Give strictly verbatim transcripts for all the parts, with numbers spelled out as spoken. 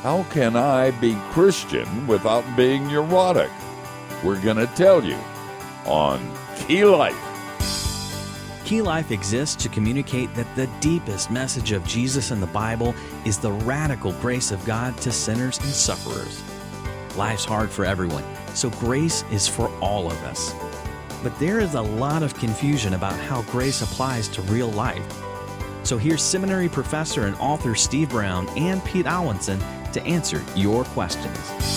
How can I be Christian without being neurotic? We're going to tell you on Key Life. Key Life exists to communicate that the deepest message of Jesus in the Bible is the radical grace of God to sinners and sufferers. Life's hard for everyone, so grace is for all of us. But there is a lot of confusion about how grace applies to real life. So here's seminary professor and author Steve Brown and Pete Alwinson to answer your questions.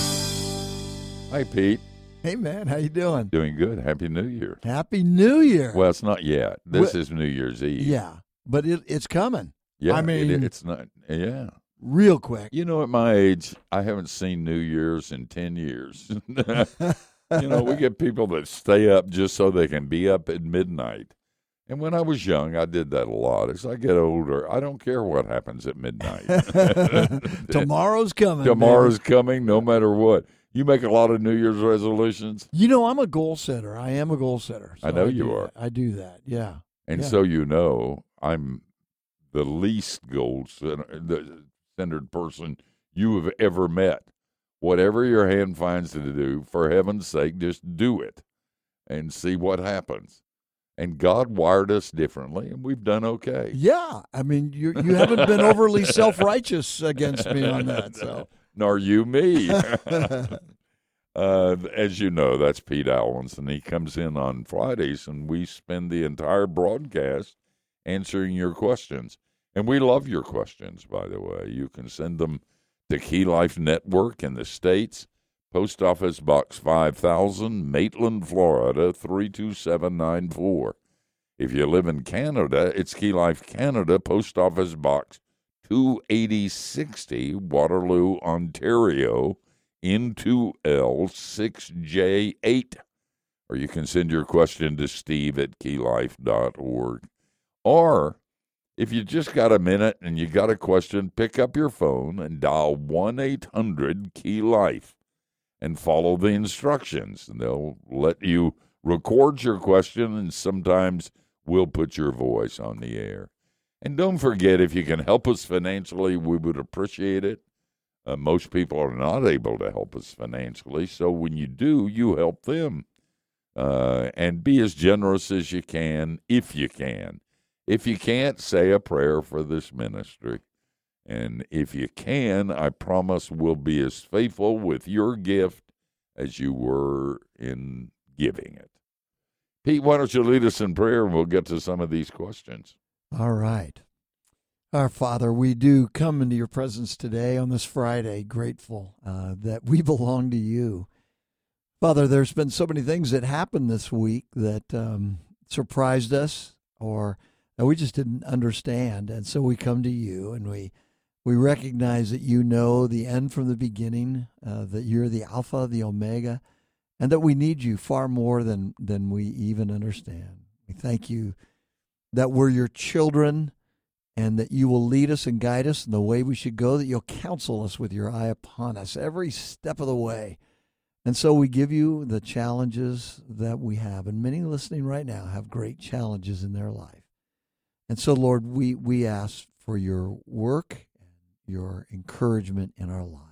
Hi, Pete. Hey, man. How you doing? Doing good. Happy New Year. Happy New Year. Well, it's not yet. This Well- is New Year's Eve. Yeah, but it, it's coming. Yeah, I mean- it, it's not. Yeah. Real quick. You know, at my age, I haven't seen New Year's in ten years. You know, we get people that stay up just so they can be up at midnight. And when I was young, I did that a lot. As I get older, I don't care what happens at midnight. Tomorrow's coming. Tomorrow's man. coming no matter what. You make a lot of New Year's resolutions, You know, I'm a goal setter. I am a goal setter. I know do you are. that. I do that. Yeah. and Yeah. so you know I'm the least goal-centered person you have ever met. Whatever your hand finds to do, for heaven's sake, just do it and see what happens. And God wired us differently, and we've done okay. Yeah. I mean, you you haven't been overly self-righteous against me on that. So. Nor you me. uh, as you know, that's Pete Alwinson. He comes in on Fridays, and we spend the entire broadcast answering your questions. And we love your questions, by the way. You can send them to Key Life Network in the States, Post Office Box five thousand, Maitland, Florida, three two seven nine four. If you live in Canada, it's Key Life Canada, Post Office Box two eighty sixty, Waterloo, Ontario, N two L six J eight. Or you can send your question to steve at key life dot org. Or if you just got a minute and you got a question, pick up your phone and dial one eight hundred key life and follow the instructions. And they'll let you record your question, and sometimes we'll put your voice on the air. And don't forget, if you can help us financially, we would appreciate it. Uh, most people are not able to help us financially, so when you do, you help them. Uh, and be as generous as you can, if you can. If you can't, say a prayer for this ministry. And if you can, I promise we'll be as faithful with your gift as you were in giving it. Pete, why don't you lead us in prayer, and we'll get to some of these questions. All right. Our Father, we do come into your presence today on this Friday, grateful uh, that we belong to you. Father, there's been so many things that happened this week that um, surprised us or that we just didn't understand. And so we come to you, and we we recognize that you know the end from the beginning, uh, that you're the Alpha, the Omega, and that we need you far more than, than we even understand. We thank you that we're your children, and that you will lead us and guide us in the way we should go, that you'll counsel us with your eye upon us every step of the way. And so we give you the challenges that we have, and many listening right now have great challenges in their life. And so, Lord, we, we ask for your work and your encouragement in our lives.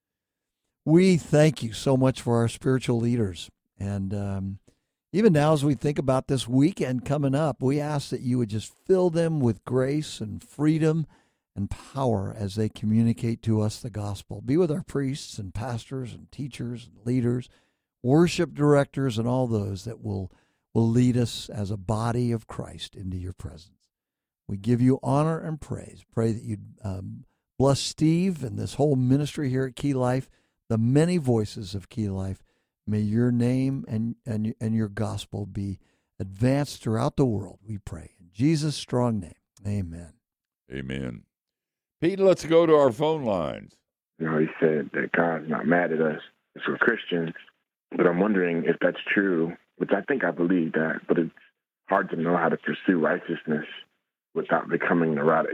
We thank you so much for our spiritual leaders. And um, even now, as we think about this weekend coming up, we ask that you would just fill them with grace and freedom and power as they communicate to us the gospel. Be with our priests and pastors and teachers and leaders, worship directors, and all those that will, will lead us as a body of Christ into your presence. We give you honor and praise. Pray that you'd um, bless Steve and this whole ministry here at Key Life, the many voices of Key Life. May your name and, and, and your gospel be advanced throughout the world, we pray. In Jesus' strong name, amen. Amen. Pete, let's go to our phone lines. You know, he said that God's not mad at us as we're Christians, but I'm wondering if that's true, which I think I believe that, but it's hard to know how to pursue righteousness without becoming neurotic.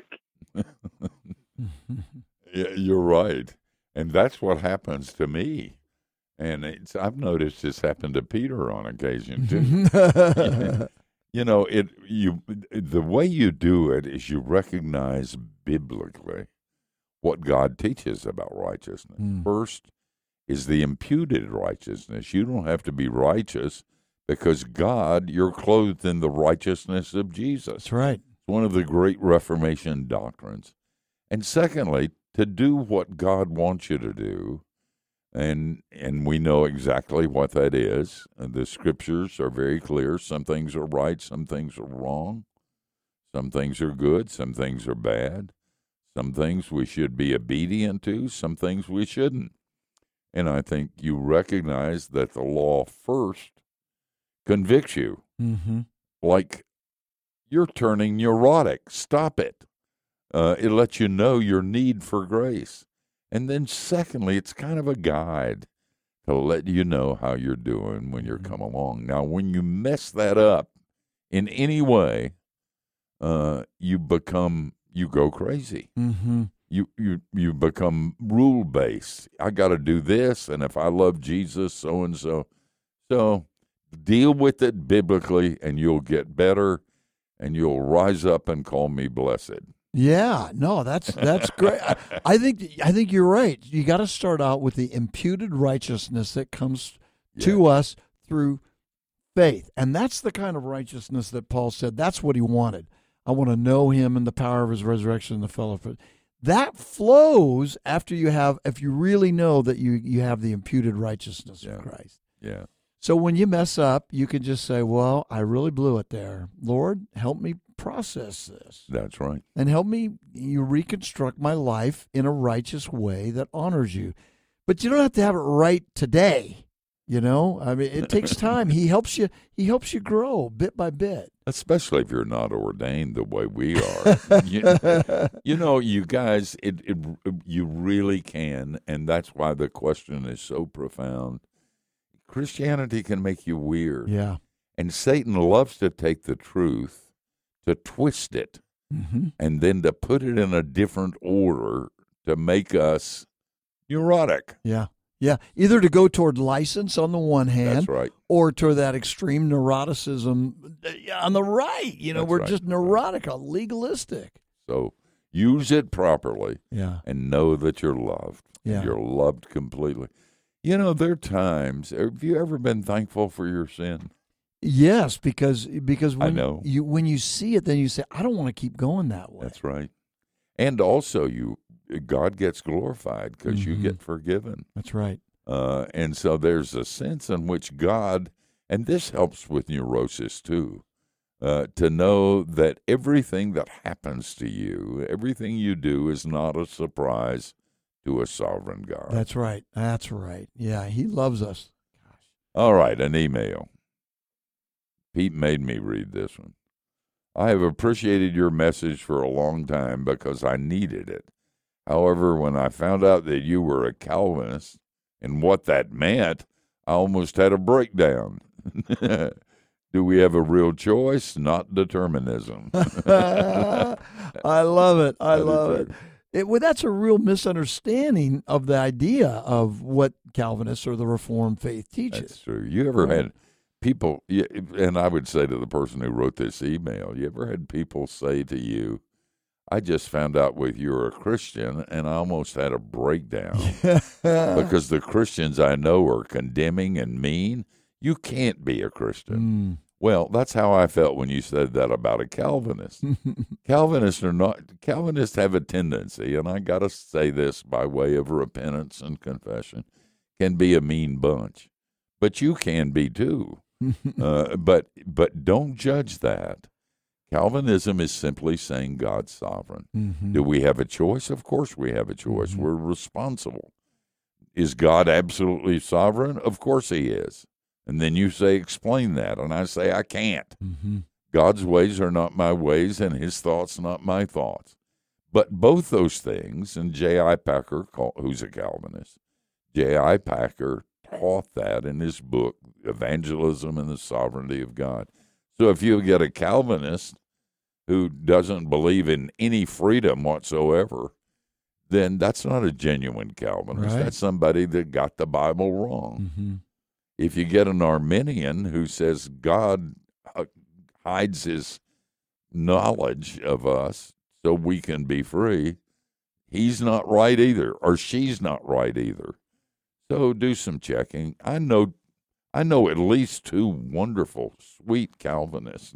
Yeah, you're right. And that's what happens to me. And it's, I've noticed this happened to Peter on occasion, too. You know, it you the way you do it is you recognize biblically what God teaches about righteousness. Mm. First is the imputed righteousness. You don't have to be righteous because God, you're clothed in the righteousness of Jesus. That's right. It's one of the great Reformation doctrines. And secondly, to do what God wants you to do, and and we know exactly what that is. And the scriptures are very clear. Some things are right, some things are wrong. Some things are good, some things are bad. Some things we should be obedient to, some things we shouldn't. And I think you recognize that the law first convicts you. Mm-hmm. Like you're turning neurotic. Stop it. Uh, it lets you know your need for grace. And then secondly, it's kind of a guide to let you know how you're doing when you're come along. Now, when you mess that up in any way, uh, you become, you go crazy. Mm-hmm. You, you, you become rule-based. I got to do this, and if I love Jesus, so-and-so. So deal with it biblically, and you'll get better, and you'll rise up and call me blessed. Yeah, no, that's that's great. I, I think I think you're right. You got to start out with the imputed righteousness that comes Yeah. to us through faith, and that's the kind of righteousness that Paul said. That's what he wanted. I want to know him and the power of his resurrection and the fellowship. That flows after you have, if you really know that you you have the imputed righteousness Yeah. of Christ. Yeah. So when you mess up, you can just say, "Well, I really blew it there. Lord, help me process this." That's right. And help me you reconstruct my life in a righteous way that honors you. But you don't have to have it right today. You know, I mean, it takes time. He helps you. He helps you grow bit by bit. Especially if you're not ordained the way we are. you, you know, you guys, it, it you really can, and that's why the question is so profound. Christianity can make you weird. Yeah. And Satan loves to take the truth, to twist it, Mm-hmm. and then to put it in a different order to make us neurotic. Yeah. Yeah. Either to go toward license on the one hand, That's right. or to that extreme neuroticism on the right. You know, That's we're right. just neurotic, legalistic. So use it properly Yeah. and know that you're loved. Yeah. You're loved completely. You know, there are times, have you ever been thankful for your sin? Yes, because because when know. you when you see it, then you say, I don't want to keep going that way. That's right. And also, you God gets glorified because you Mhm. get forgiven. That's right. Uh, and so there's a sense in which God, and this helps with neurosis too, uh, to know that everything that happens to you, everything you do is not a surprise to a sovereign God. That's right. That's right. Yeah, he loves us. All right, an email. Pete made me read this one. I have appreciated your message for a long time because I needed it. However, when I found out that you were a Calvinist and what that meant, I almost had a breakdown. Do we have a real choice, not determinism? I love it. I That is love right. it. It, well, that's a real misunderstanding of the idea of what Calvinists or the Reformed faith teaches. That's true. You ever Right. had people, you- and I would say to the person who wrote this email, you ever had people say to you, I just found out with you're a Christian, and I almost had a breakdown because the Christians I know are condemning and mean. You can't be a Christian. Mm. Well, that's how I felt when you said that about a Calvinist. Calvinists are not, Calvinists have a tendency, and I got to say this by way of repentance and confession, can be a mean bunch. But you can be too. uh, but but don't judge that. Calvinism is simply saying God's sovereign. Mhm. Do we have a choice? Of course we have a choice. Mhm. We're responsible. Is God absolutely sovereign? Of course he is. And then you say, explain that. And I say, I can't. Mhm. God's ways are not my ways, and his thoughts not my thoughts. But both those things, and J I. Packer, who's a Calvinist, J I. Packer taught that in his book, Evangelism and the Sovereignty of God. So if you get a Calvinist who doesn't believe in any freedom whatsoever, then that's not a genuine Calvinist. Right. That's somebody that got the Bible wrong. Mhm. If you get an Arminian who says God uh, hides his knowledge of us so we can be free, he's not right either, or she's not right either. So do some checking. I know, I know at least two wonderful, sweet Calvinists.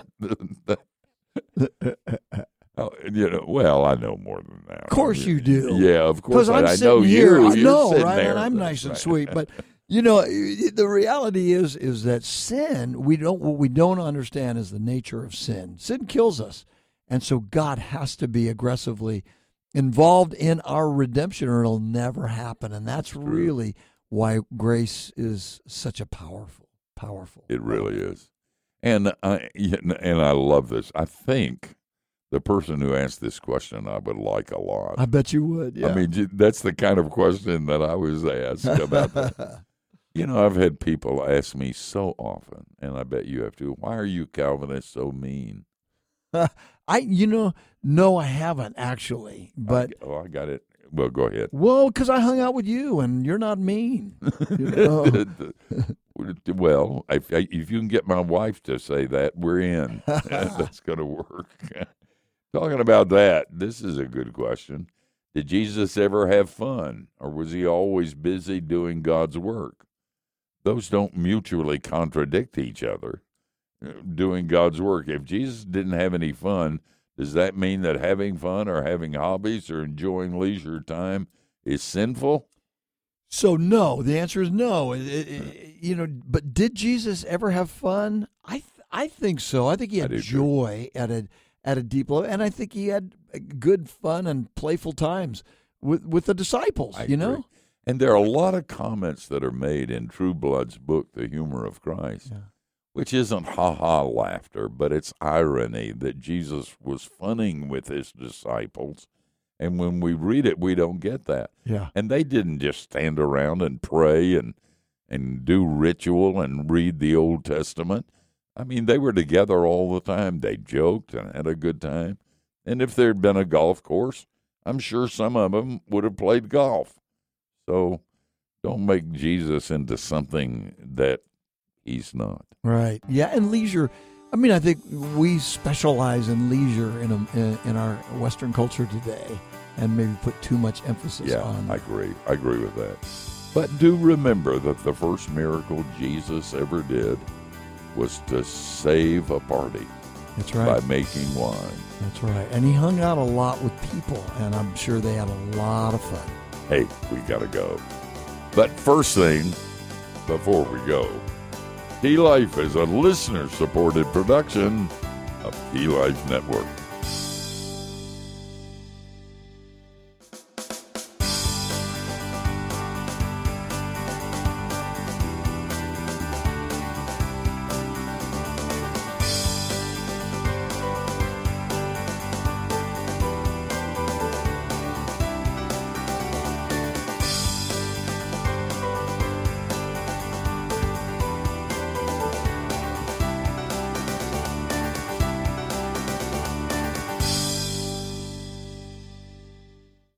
Oh, you know, well, I know more than that. Of course you do. Yeah, of course. Because I'm I, I sitting know here. you. I You're know, sitting right? there. And I'm That's nice and right. sweet, but you know, the reality is is that sin. We don't. What we don't understand is the nature of sin. Sin kills us, and so God has to be aggressively involved in our redemption, or it'll never happen. And that's True. really why grace is such a powerful, powerful. It really is. And I and I love this. I think the person who asked this question I would like a lot. I bet you would. Yeah. I mean, that's the kind of question that I was asked about that. You know, I've had people ask me so often, and I bet you have too, why are you Calvinists so mean? I, you know, no, I haven't actually, but I, oh, I got it. Well, go ahead. well, because I hung out with you, and you're not mean. You know? Well, if, if you can get my wife to say that, we're in. That's going to work. Talking about that, this is a good question. Did Jesus ever have fun, or was he always busy doing God's work? Those don't mutually contradict each other, doing God's work. If Jesus didn't have any fun, does that mean that having fun or having hobbies or enjoying leisure time is sinful? So no, the answer is no. It, it, it, you know, but did Jesus ever have fun? I th- I think so. I think he had joy at a at a deep level, and I think he had good fun and playful times with with the disciples. I you know, agree. And there are a lot of comments that are made in True Blood's book, The Humor of Christ, yeah. which isn't ha-ha laughter, but it's irony that Jesus was funning with his disciples. And when we read it, we don't get that. Yeah. And they didn't just stand around and pray and and do ritual and read the Old Testament. I mean, they were together all the time. They joked and had a good time. And if there had been a golf course, I'm sure some of them would have played golf. So don't make Jesus into something that he's not. Right. Yeah, and leisure. I mean, I think we specialize in leisure in a, in, in our Western culture today, and maybe put too much emphasis Yeah, on. I agree. I agree with that. But do remember that the first miracle Jesus ever did was to save a party. That's right. By making wine. That's right. And he hung out a lot with people, and I'm sure they had a lot of fun. Hey, we got to go. But first thing, before we go, Key Life is a listener-supported production of Key Life Network.